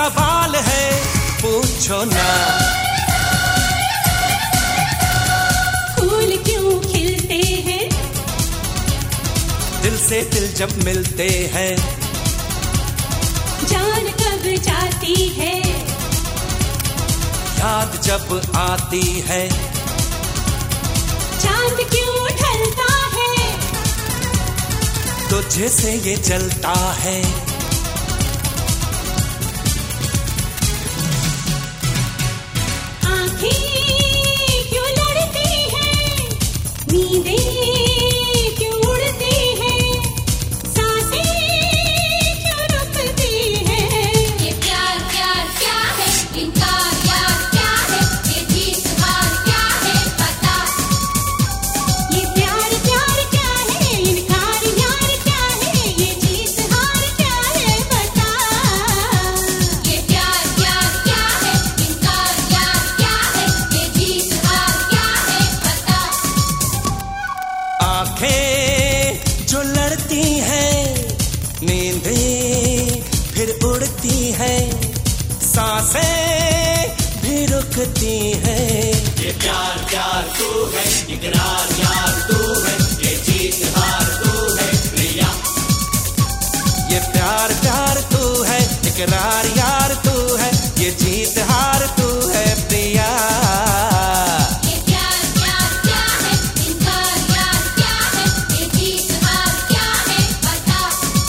सवाल है पूछो ना। फूल क्यों खिलते हैं? दिल से दिल जब मिलते हैं। जान कब जाती है? याद जब आती है। चांद क्यों ढलता है? तुझे से ये जलता है। आँखें क्यों लड़ती हैं? नींदें क्यों उड़ती हैं? सांसें क्यों रुकती हैं? ये प्यार प्यार क्या है? इनकार यार क्या है? ये जीत हार क्या है? बता। ये प्यार प्यार क्या है? इनकार यार क्या है? ये जीत हार क्या है? बता। ये प्यार प्यार क्या है? इनकार यार क्या है? ये जीत हार क्या है? बता। आंखें जो लड़ती हैं, नींदें फिर उड़ती हैं, सांसें भी रुकती हैं। ये प्यार प्यार तू है, इकरार यार तू है, ये जीत हार तू है प्रिया। ये प्यार प्यार तू है, इकरार यार तू है, ये जीत हार तू है प्रिया। ये प्यार प्यार क्या है? इनकार यार क्या है? ये जीत हार क्या है? बता।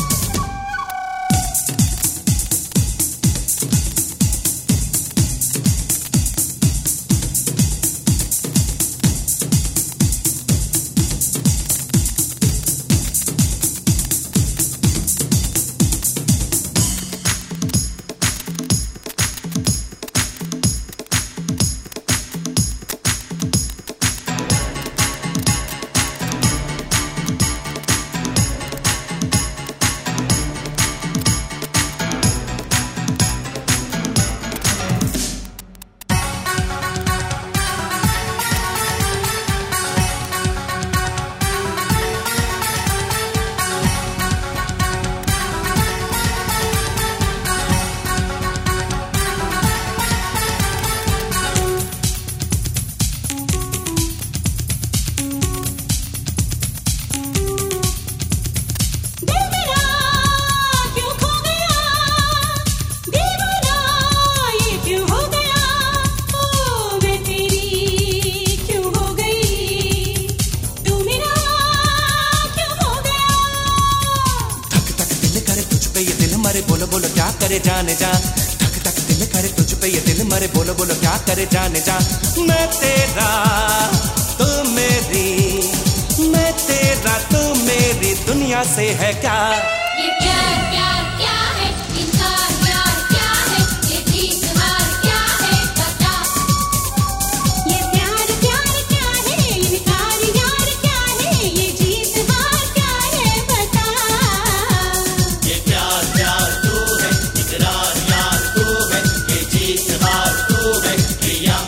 दिल मेरा क्यों खो गया? दीवाना ये क्यों हो गया? ओ मैं तेरी क्यों हो गई? तू मेरा क्यों हो गया? धक धक दिल करे तुझ पे ये दिल मरे, बोलो बोलो क्या करे जाने जा। धक धक दिल करे तुझ पे ये दिल मरे, बोलो बोलो क्या करे जाने जा। मैं तेरा तू मेरी, मैं तेरा तू मेरी, दुनिया से है क्या। ये प्यार प्यार क्या है? इनकार यार क्या है? ये जीत हार क्या है? बता। ये प्यार प्यार क्या है? इनकार यार क्या है? ये जीत हार क्या है? बता। ये प्यार प्यार तू है, इकरार यार तू है, ये जीत हार तू है प्रिया।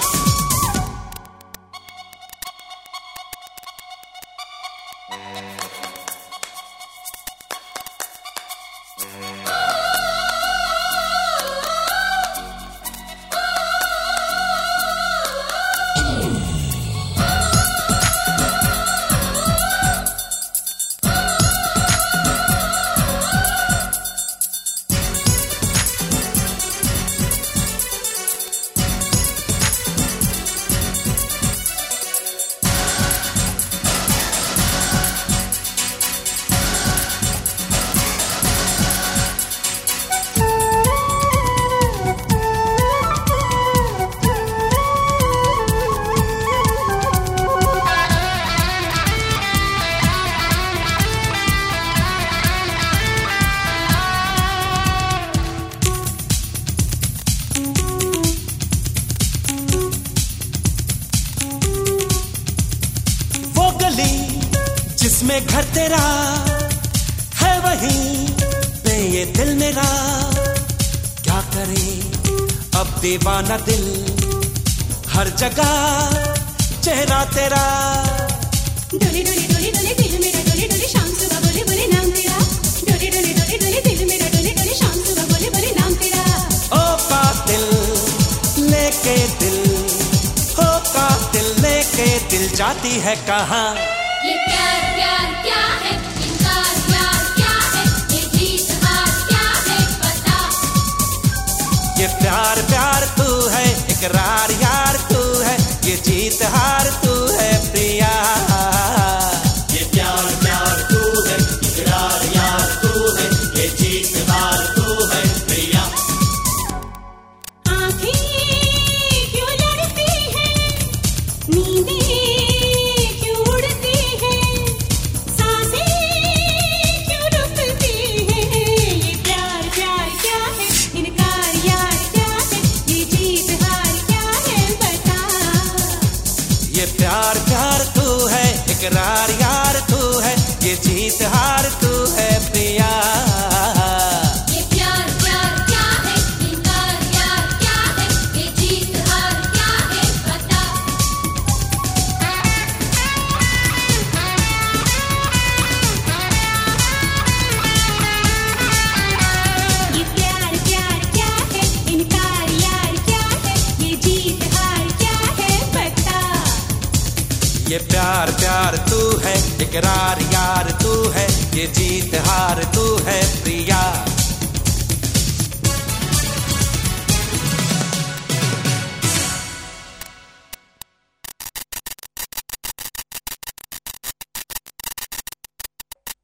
जिसमें घर तेरा है वहीं पे ये दिल मेरा। क्या करे अब दीवाना दिल, हर जगह चेहरा तेरा। डोली डोली डोली डोली दिल मेरा डोली डोली, शाम सुबह बोले बोले नाम तेरा। डोली डोली डोली डोली दिल मेरा डोली डोली, शाम सुबह बोले बोले नाम तेरा। ओ जाती है कहाँ? ये प्यार प्यार क्या है, इनकार यार क्या है, ये जीत हार क्या है बता। ये प्यार प्यार तू है, इकरार यार तू है, ये जीत हार तू है प्रिया। ये प्यार प्यार तू है, इकरार यार तू है, ये जीत हार तू है प्रिया। आँखें क्यों लड़ती हैं, नींदें क्यों उड़ती हैं, सांसें क्यों रुकती हैं। ये प्यार प्यार क्या है, इनकार यार क्या है, ये जीत हार क्या है बता। ये प्यार प्यार तू है, इकरार यार तू है, ये जीत हार तू है प्रिया। ये प्यार प्यार क्या है, इनकार यार क्या है, ये जीत हार क्या है बता। ये प्यार प्यार क्या है, इनकार यार क्या है, ये जीत हार क्या है बता। ये प्यार प्यार तू है, इकरार यार तू है, ये जीत हार तू है प्रिया।